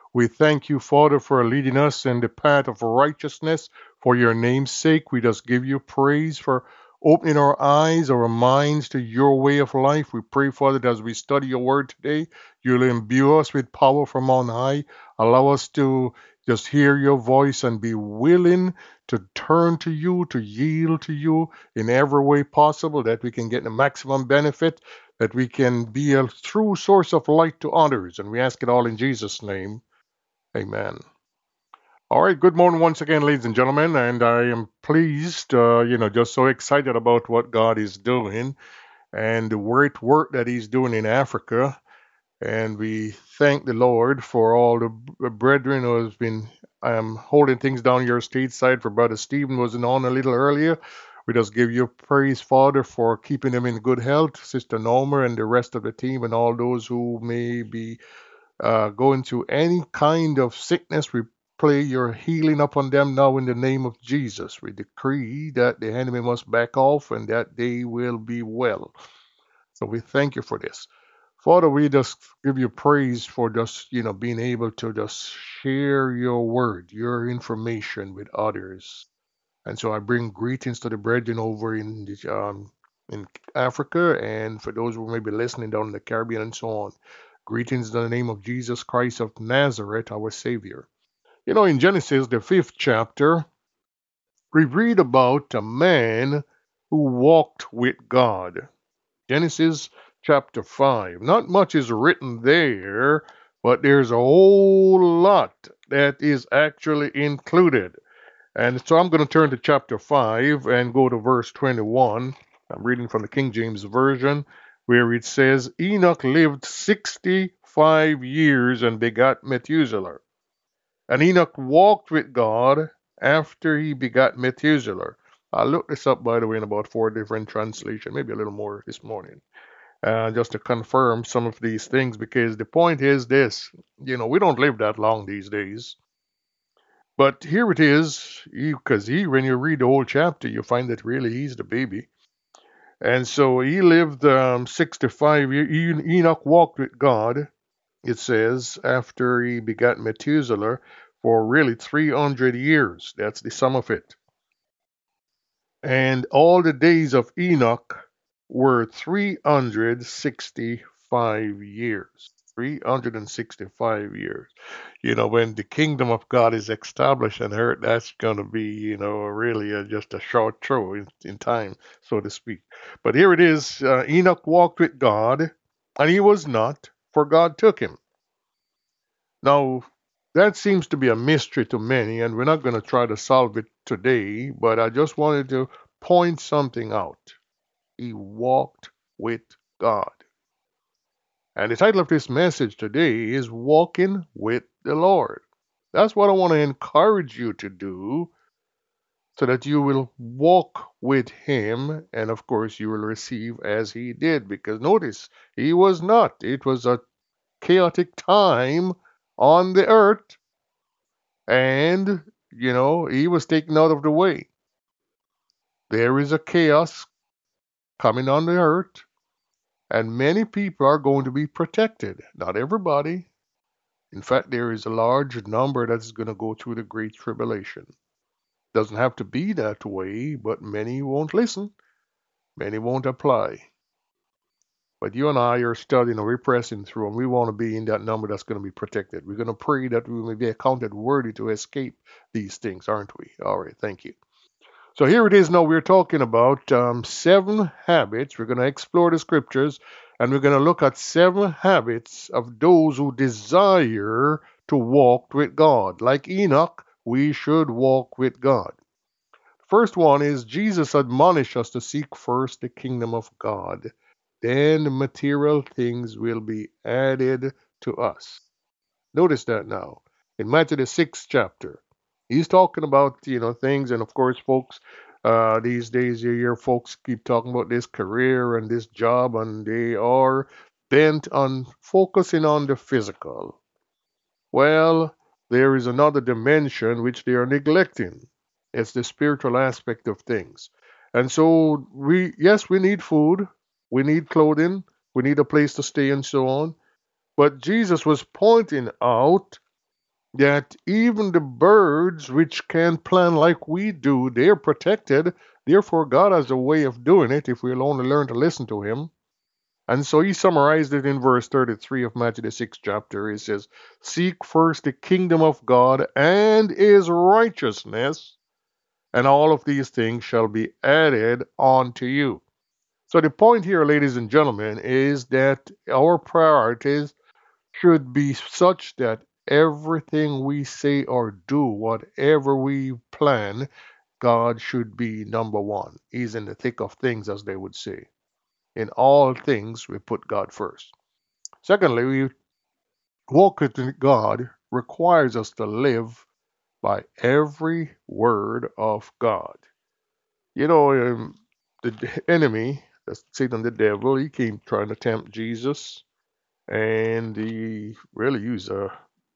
We thank you, Father, for leading us in the path of righteousness for your name's sake. We just give you praise for opening our eyes, our minds to your way of life. We pray, Father, that as we study your word today, you'll imbue us with power from on high. Allow us to just hear your voice and be willing to turn to you, to yield to you in every way possible, that we can get the maximum benefit, that we can be a true source of light to others. And we ask it all in Jesus' name. Amen. All right, good morning once again, ladies and gentlemen, and I am pleased, just so excited about what God is doing and the great work that He's doing in Africa. And we thank the Lord for all the brethren who has been holding things down your stateside. For Brother Stephen was on a little earlier. We just give you praise, Father, for keeping him in good health, Sister Norma and the rest of the team, and all those who may be going through any kind of sickness. We pray your healing upon them now in the name of Jesus. We decree that the enemy must back off and that they will be well. So we thank you for this. Father, we just give you praise for just, being able to just share your word, your information with others. And so I bring greetings to the brethren over in Africa, and for those who may be listening down in the Caribbean and so on. Greetings in the name of Jesus Christ of Nazareth, our Savior. In Genesis, the fifth chapter, we read about a man who walked with God. Genesis chapter 5. Not much is written there, but there's a whole lot that is actually included. And so I'm going to turn to chapter 5 and go to verse 21. I'm reading from the King James Version, where it says, Enoch lived 65 years and begot Methuselah. And Enoch walked with God after he begot Methuselah. I looked this up, by the way, in about 4 different translations, maybe a little more this morning, just to confirm some of these things, because the point is this, we don't live that long these days. But here it is, because when you read the whole chapter, you find that really he's the baby. And so he lived 65 years. Enoch walked with God, it says, after he begat Methuselah, for really 300 years. That's the sum of it. And all the days of Enoch were 365 years. 365 years. When the kingdom of God is established on earth, that's going to be, really just a short throw in time, so to speak. But here it is. Enoch walked with God, and he was not, for God took him. Now, that seems to be a mystery to many, and we're not going to try to solve it today, but I just wanted to point something out. He walked with God. And the title of this message today is Walking with the Lord. That's what I want to encourage you to do, so that you will walk with Him, and of course you will receive as He did. Because notice, He was not. It was a chaotic time on the earth, and, He was taken out of the way. There is a chaos coming on the earth, and many people are going to be protected. Not everybody. In fact, there is a large number that's going to go through the Great Tribulation. Doesn't have to be that way, but many won't listen. Many won't apply. But you and I are studying and we're pressing through, and we want to be in that number that's going to be protected. We're going to pray that we may be accounted worthy to escape these things, aren't we? All right, thank you. So here it is now. We're talking about 7 habits. We're going to explore the scriptures, and we're going to look at 7 habits of those who desire to walk with God. Like Enoch, we should walk with God. First one is Jesus admonished us to seek first the kingdom of God. Then the material things will be added to us. Notice that now. In Matthew the 6th chapter, he's talking about, things, and of course, folks, these days you hear folks keep talking about this career and this job, and they are bent on focusing on the physical. Well, there is another dimension which they are neglecting. It's the spiritual aspect of things. And so yes, we need food, we need clothing, we need a place to stay and so on. But Jesus was pointing out that even the birds, which can plan like we do, they're protected. Therefore, God has a way of doing it if we'll only learn to listen to Him. And so he summarized it in verse 33 of Matthew, the 6th chapter. He says, "Seek first the kingdom of God and his righteousness, and all of these things shall be added unto you." So the point here, ladies and gentlemen, is that our priorities should be such that everything we say or do, whatever we plan, God should be number one. He's in the thick of things, as they would say. In all things, we put God first. Secondly, we walk with God requires us to live by every word of God. You know, the enemy, that's Satan the devil, he came trying to tempt Jesus, and he really used a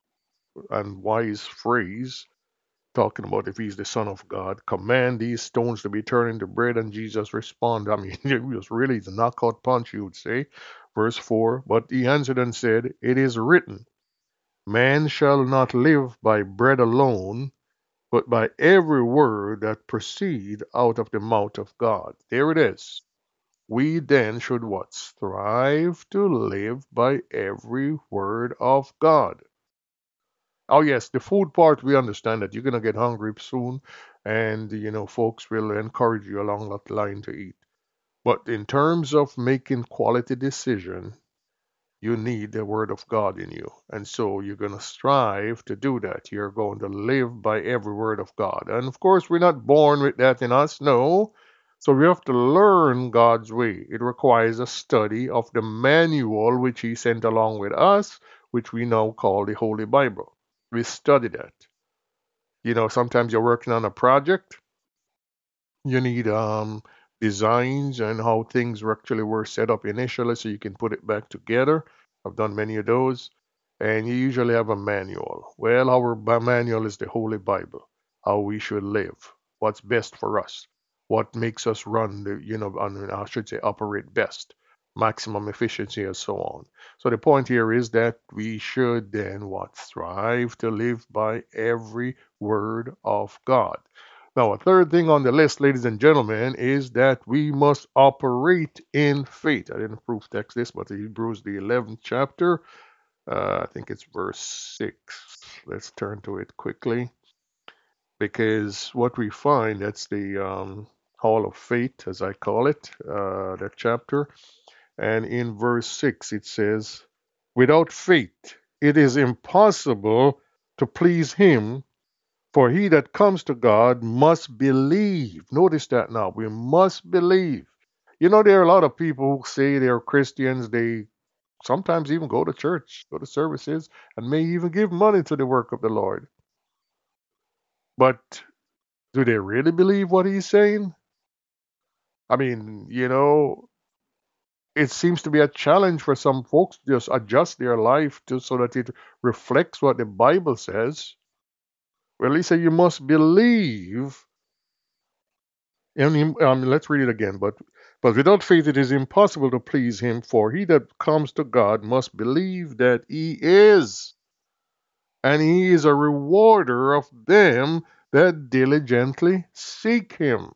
unwise phrase talking about if he's the Son of God, command these stones to be turned into bread, and Jesus responded. I mean, it was really the knockout punch, you would say. Verse 4, but he answered and said, it is written, man shall not live by bread alone, but by every word that proceed out of the mouth of God. There it is. We then should what? Strive to live by every word of God. Oh yes, the food part, we understand that you're gonna get hungry soon, and folks will encourage you along that line to eat. But in terms of making quality decision, you need the word of God in you. And so you're going to strive to do that. You're going to live by every word of God. And of course, we're not born with that in us, no. So we have to learn God's way. It requires a study of the manual which He sent along with us, which we now call the Holy Bible. We study that. Sometimes you're working on a project, you need designs and how things actually were set up initially so you can put it back together. I've done many of those. And you usually have a manual. Well, our manual is the Holy Bible, how we should live, what's best for us, what makes us run, I should say, operate best, maximum efficiency, and so on. So the point here is that we should then what? Strive to live by every word of God. Now, a third thing on the list, ladies and gentlemen, is that we must operate in faith. I didn't proof text this, but Hebrews, the 11th chapter, I think it's verse 6. Let's turn to it quickly. Because what we find, that's the Hall of Faith, as I call it, that chapter. And in verse 6, it says, without faith, it is impossible to please Him. For he that comes to God must believe. Notice that now. We must believe. There are a lot of people who say they're Christians. They sometimes even go to church, go to services, and may even give money to the work of the Lord. But do they really believe what he's saying? I mean, it seems to be a challenge for some folks to just adjust their life so that it reflects what the Bible says. Well, he said you must believe. Let's read it again. But without faith it is impossible to please Him, for he that comes to God must believe that He is, and He is a rewarder of them that diligently seek Him.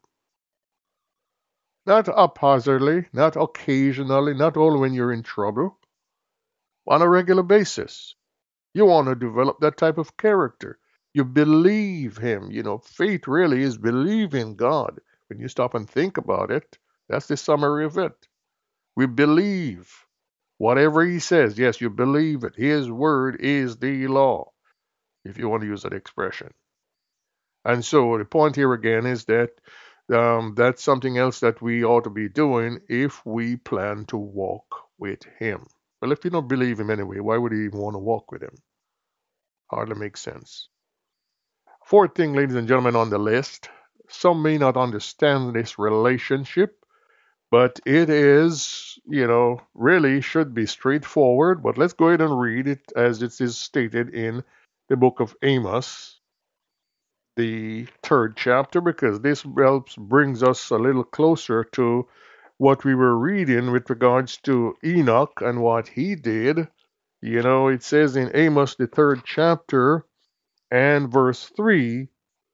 Not haphazardly, not occasionally, not only when you're in trouble, on a regular basis. You want to develop that type of character. You believe Him. Faith really is believing God. When you stop and think about it, that's the summary of it. We believe whatever He says. Yes, you believe it. His word is the law, if you want to use that expression. And so the point here again is that that's something else that we ought to be doing if we plan to walk with Him. Well, if you don't believe Him anyway, why would you even want to walk with Him? Hardly makes sense. Fourth thing, ladies and gentlemen, on the list, some may not understand this relationship, but it is, really should be straightforward. But let's go ahead and read it as it is stated in the book of Amos, the 3rd chapter, because this helps brings us a little closer to what we were reading with regards to Enoch and what he did. It says in Amos, the 3rd chapter, And verse 3,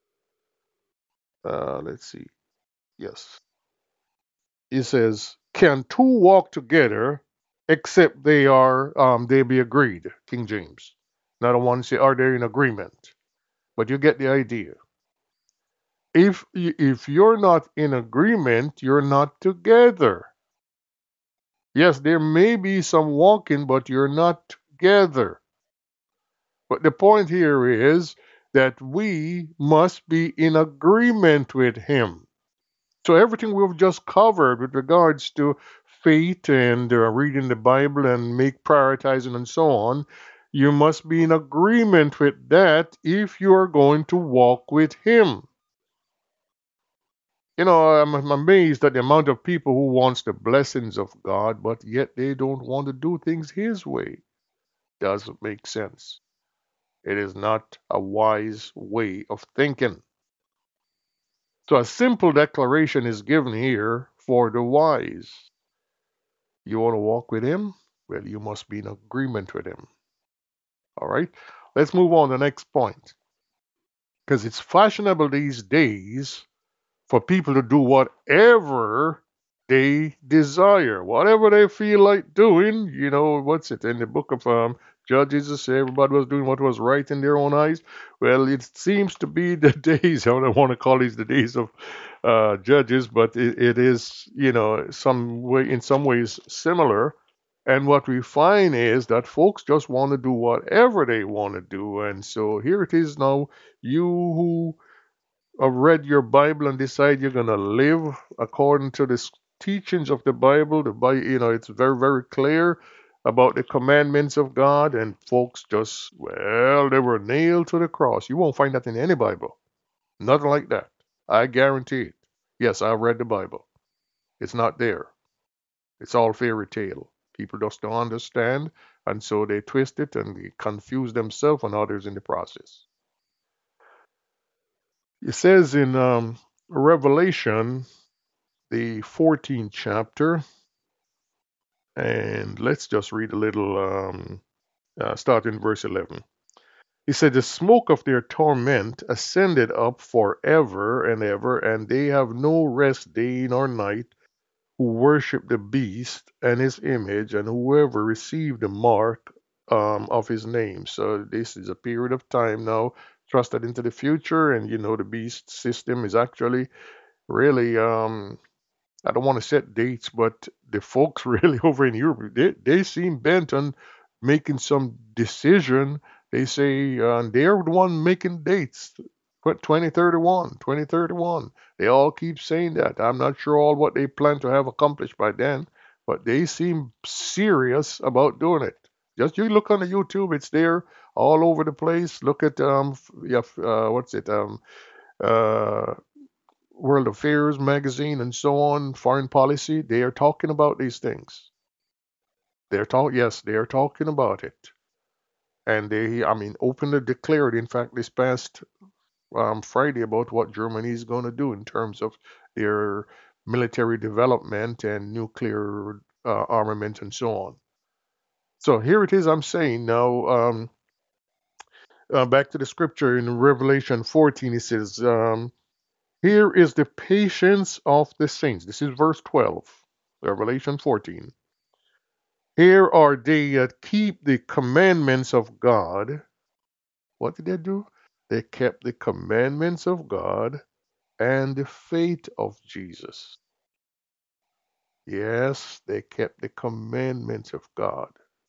let's see. Yes. It says, can two walk together except they be agreed, King James. Not one say, are they in agreement? But you get the idea. If you're not in agreement, you're not together. Yes, there may be some walking, but you're not together. But the point here is that we must be in agreement with Him. So everything we've just covered with regards to faith and reading the Bible and make prioritizing and so on, you must be in agreement with that if you are going to walk with Him. I'm amazed at the amount of people who wants the blessings of God, but yet they don't want to do things His way. Doesn't make sense. It is not a wise way of thinking. So a simple declaration is given here for the wise. You want to walk with Him? Well, you must be in agreement with Him. All right? Let's move on to the next point. Because it's fashionable these days for people to do whatever they desire, whatever they feel like doing. What's it in the book of Judges? It said everybody was doing what was right in their own eyes. Well, it seems to be the days. I don't want to call these the days of Judges, but it is, in some ways similar. And what we find is that folks just want to do whatever they want to do. And so here it is now. You who read your Bible and decide you're going to live according to the teachings of the Bible. It's very, very clear about the commandments of God, and folks just, well, they were nailed to the cross. You won't find that in any Bible. Nothing like that. I guarantee it. Yes, I've read the Bible. It's not there. It's all fairy tale. People just don't understand, and so they twist it and they confuse themselves and others in the process. It says in Revelation, the 14th chapter, and let's just read a little, start in verse 11. He said, the smoke of their torment ascended up forever and ever, and they have no rest day nor night, who worship the beast and his image, and whoever received the mark of his name. So this is a period of time now trusted into the future, and the beast system is actually really I don't want to set dates, but the folks really over in Europe, they seem bent on making some decision. They say they're the one making dates. 2031, 2031. They all keep saying that. I'm not sure all what they plan to have accomplished by then, but they seem serious about doing it. Just you look on the YouTube, it's there all over the place. Look at yeah, what's it uh World Affairs magazine and so on, foreign policy, they are talking about these things. Yes, they are talking about it. And they, I mean, openly declared, in fact, this past Friday about what Germany is going to do in terms of their military development and nuclear armament and so on. So here it is, I'm saying now, back to the scripture in Revelation 14, it says, here is the patience of the saints. This is verse 12, Revelation 14. Here are they that keep the commandments of God. What did they do? They kept the commandments of God and the faith of Jesus. Yes, they kept the commandments of God.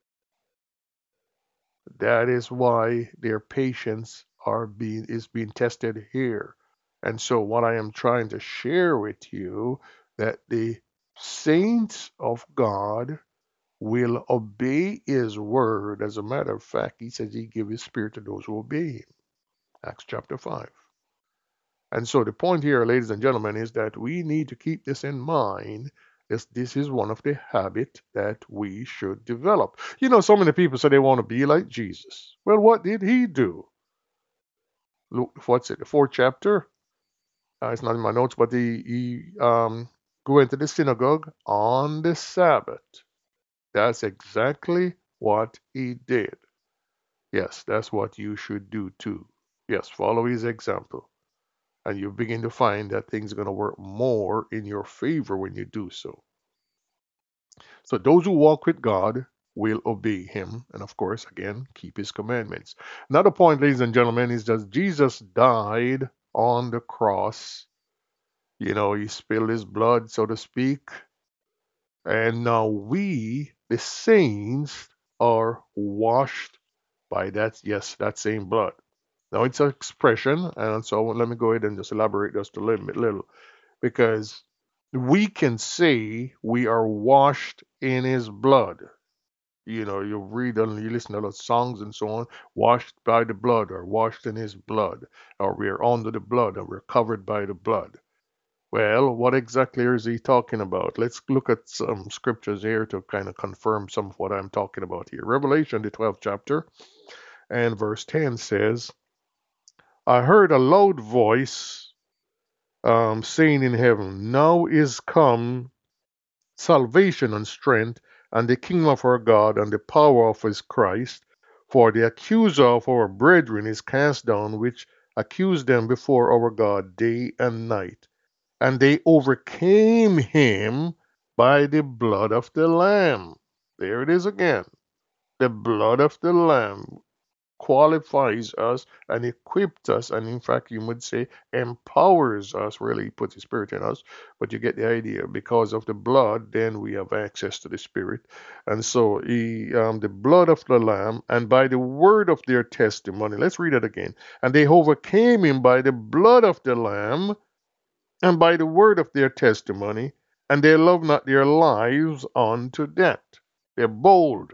That is why their patience is being tested here. And so what I am trying to share with you that the saints of God will obey his word. As a matter of fact, he says he give his spirit to those who obey him. Acts chapter 5. And so the point here, ladies and gentlemen, is that we need to keep this in mind. This is one of the habits that we should develop. So many people say they want to be like Jesus. Well, what did he do? Luke, what's it, the fourth chapter? It's not in my notes, but he went to the synagogue on the Sabbath. That's exactly what he did. Yes, that's what you should do too. Yes, follow his example. And you begin to find that things are going to work more in your favor when you do so. So those who walk with God will obey him, and of course, again, keep his commandments. Another point, ladies and gentlemen, is that Jesus died on the cross. He spilled his blood, so to speak. And now we, the saints, are washed by that, yes, that same blood. Now it's an expression, and so let me go ahead and just elaborate just a little, because we can say we are washed in his blood. You read and you listen to those songs and so on, washed by the blood or washed in his blood, or we are under the blood or we're covered by the blood. Well, what exactly is he talking about? Let's look at some scriptures here to kind of confirm some of what I'm talking about here. Revelation, the 12th chapter, and verse 10 says, I heard a loud voice saying in heaven, now is come salvation and strength, and the kingdom of our God, and the power of his Christ. For the accuser of our brethren is cast down, which accused them before our God day and night. And they overcame him by the blood of the Lamb. There it is again. The blood of the Lamb qualifies us and equips us, and in fact, you would say empowers us, really puts the Spirit in us. But you get the idea. Because of the blood, then we have access to the Spirit. And so, the blood of the Lamb, and by the word of their testimony. Let's read it again. And they overcame him by the blood of the Lamb and by the word of their testimony, and they love not their lives unto death. They're bold.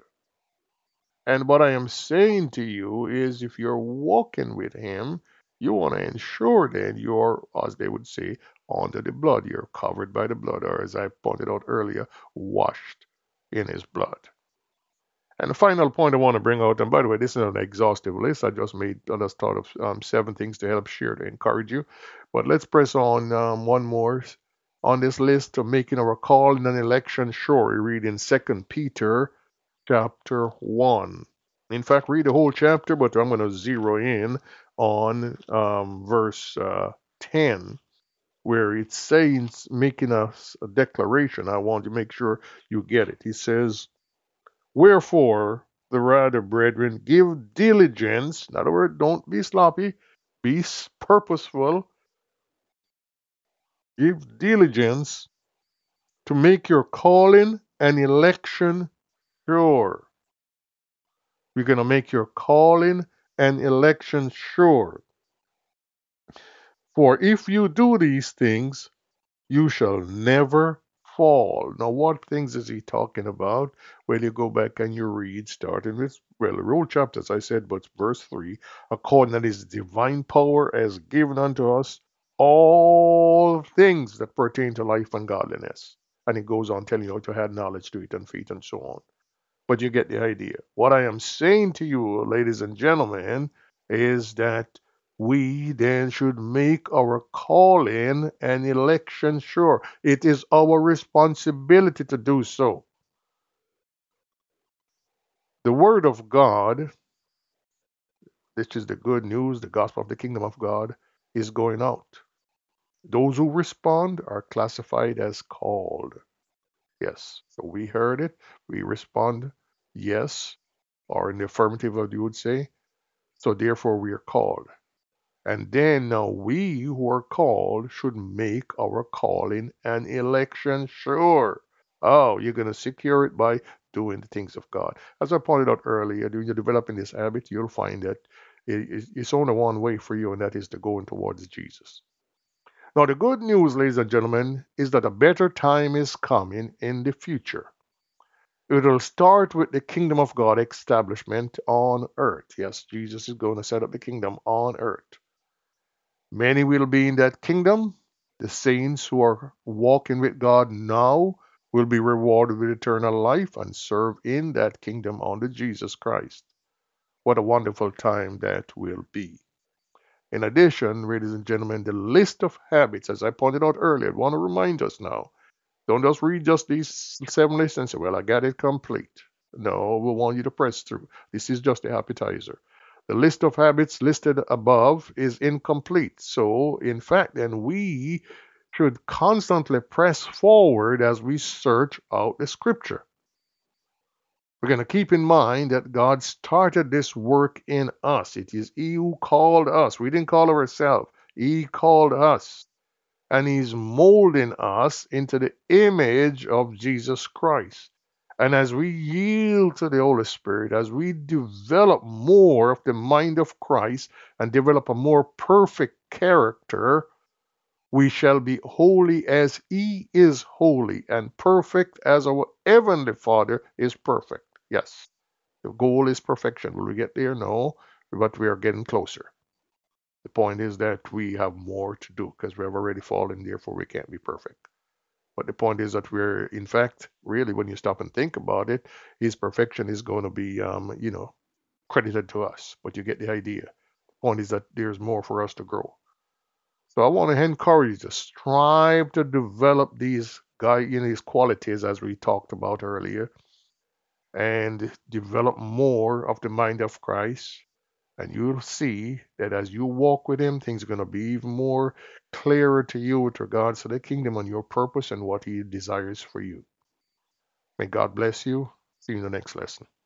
And what I am saying to you is if you're walking with him, you want to ensure that you're, as they would say, under the blood. You're covered by the blood, or as I pointed out earlier, washed in his blood. And the final point I want to bring out, and by the way, this is an exhaustive list. I just thought of 7 things to help share to encourage you. But let's press on one more on this list of making our call in an election sure. We read in 2 Peter chapter 1. In fact, read the whole chapter, but I'm going to zero in on verse 10, where it says, making a declaration. I want to make sure you get it. He says, wherefore, the rather, brethren, give diligence. In other words, don't be sloppy, be purposeful. Give diligence to make your calling and election sure. You're going to make your calling and election sure. For if you do these things, you shall never fall. Now, what things is he talking about? Well, you go back and you read, starting with, well, the whole chapter, as I said, but verse 3, according to his divine power has given unto us all things that pertain to life and godliness. And it goes on telling you how to have knowledge to it and faith and so on. But you get the idea. What I am saying to you, ladies and gentlemen, is that we then should make our calling and election sure. It is our responsibility to do so. The Word of God, which is the good news, the gospel of the kingdom of God, is going out. Those who respond are classified as called. Yes. So we heard it. We respond yes, or in the affirmative, as you would say. So therefore we are called. And then now we who are called should make our calling and election sure. Oh, you're going to secure it by doing the things of God. As I pointed out earlier, when you're developing this habit, you'll find that it's only one way for you, and that is to go towards Jesus. Now, the good news, ladies and gentlemen, is that a better time is coming in the future. It will start with the kingdom of God establishment on earth. Yes, Jesus is going to set up the kingdom on earth. Many will be in that kingdom. The saints who are walking with God now will be rewarded with eternal life and serve in that kingdom under Jesus Christ. What a wonderful time that will be. In addition, ladies and gentlemen, the list of habits, as I pointed out earlier, I want to remind us now. Don't just read just these 7 lists and say, well, I got it complete. No, we want you to press through. This is just the appetizer. The list of habits listed above is incomplete. So, in fact, then we should constantly press forward as we search out the scripture. We're going to keep in mind that God started this work in us. It is He who called us. We didn't call ourselves. He called us. And He's molding us into the image of Jesus Christ. And as we yield to the Holy Spirit, as we develop more of the mind of Christ and develop a more perfect character, we shall be holy as He is holy, and perfect as our Heavenly Father is perfect. Yes, the goal is perfection. Will we get there? No, but we are getting closer. The point is that we have more to do because we have already fallen, therefore we can't be perfect. But the point is that we're, in fact, really, when you stop and think about it, His perfection is going to be, credited to us. But you get the idea. The point is that there's more for us to grow. So I want to encourage you to strive to develop these qualities as we talked about earlier, and develop more of the mind of Christ. And you'll see that as you walk with Him, things are going to be even more clearer to you with regards to the kingdom and your purpose and what He desires for you. May God bless you. See you in the next lesson.